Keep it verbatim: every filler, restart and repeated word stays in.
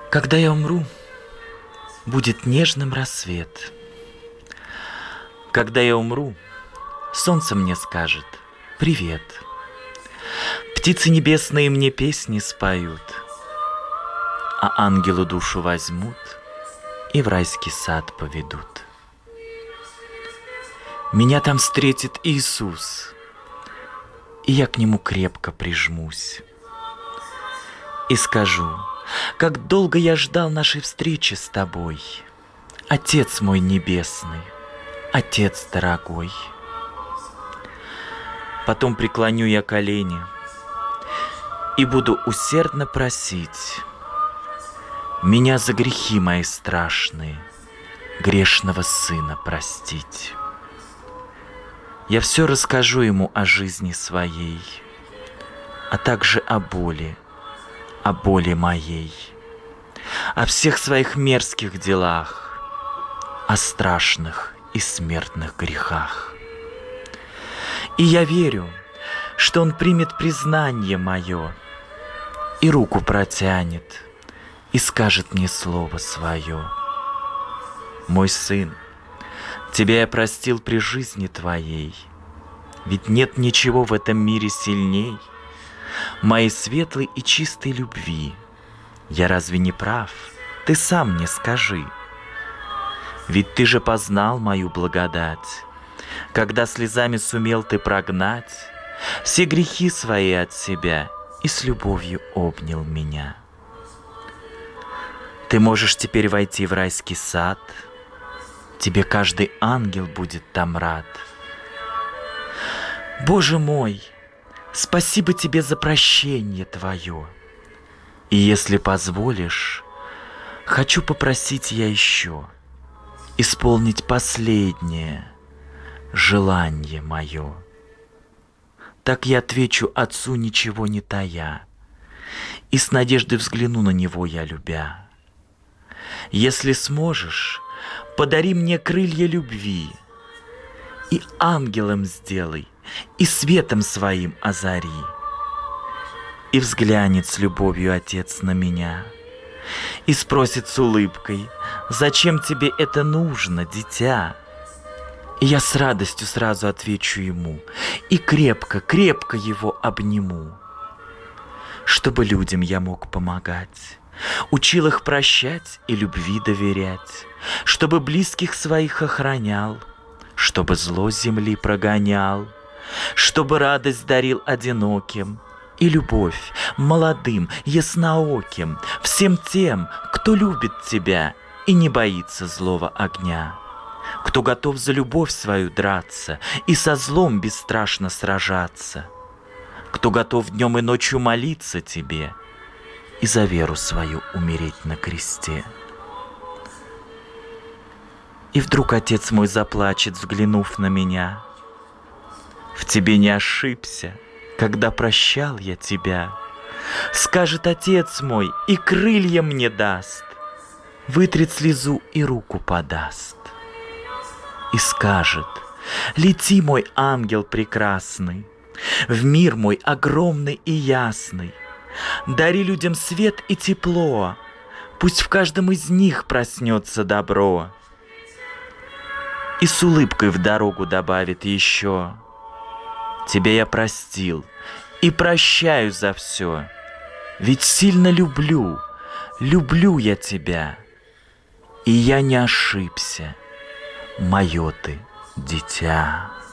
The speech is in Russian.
Когда я умру, будет нежным рассвет. Когда я умру, солнце мне скажет привет. Птицы небесные мне песни споют, а ангелы душу возьмут и в райский сад поведут. Меня там встретит Иисус, и я к Нему крепко прижмусь и скажу: как долго я ждал нашей встречи с Тобой, Отец мой небесный, Отец дорогой. Потом преклоню я колени и буду усердно просить меня за грехи мои страшные, грешного сына простить. Я все расскажу ему о жизни своей, а также о боли, о боли моей, о всех своих мерзких делах, о страшных и смертных грехах. И я верю, что он примет признание мое и руку протянет и скажет мне слово свое: мой сын, тебя я простил при жизни твоей, ведь нет ничего в этом мире сильней моей светлой и чистой любви. Я разве не прав? Ты сам мне скажи. Ведь ты же познал мою благодать, когда слезами сумел ты прогнать все грехи свои от себя и с любовью обнял меня. Ты можешь теперь войти в райский сад, тебе каждый ангел будет там рад. Боже мой, спасибо тебе за прощение твое. И если позволишь, хочу попросить я еще исполнить последнее желание мое. Так я отвечу Отцу, ничего не тая, и с надеждой взгляну на Него я любя. Если сможешь, подари мне крылья любви, и ангелом сделай, и светом своим озари. И взглянет с любовью Отец на меня, и спросит с улыбкой: зачем тебе это нужно, дитя? И я с радостью сразу отвечу ему и крепко, крепко его обниму. Чтобы людям я мог помогать, учил их прощать и любви доверять, чтобы близких своих охранял, чтобы зло с земли прогонял, чтобы радость дарил одиноким и любовь молодым, яснооким, всем тем, кто любит тебя и не боится злого огня, кто готов за любовь свою драться и со злом бесстрашно сражаться, кто готов днем и ночью молиться тебе и за веру свою умереть на кресте. И вдруг Отец мой заплачет, взглянув на меня: в тебе не ошибся, когда прощал я тебя. Скажет Отец мой и крылья мне даст, вытрет слезу и руку подаст. И скажет: лети, мой ангел прекрасный, в мир мой огромный и ясный, дари людям свет и тепло, пусть в каждом из них проснется добро. И с улыбкой в дорогу добавит еще: тебя я простил и прощаю за все, ведь сильно люблю, люблю я тебя, и я не ошибся, мое ты дитя.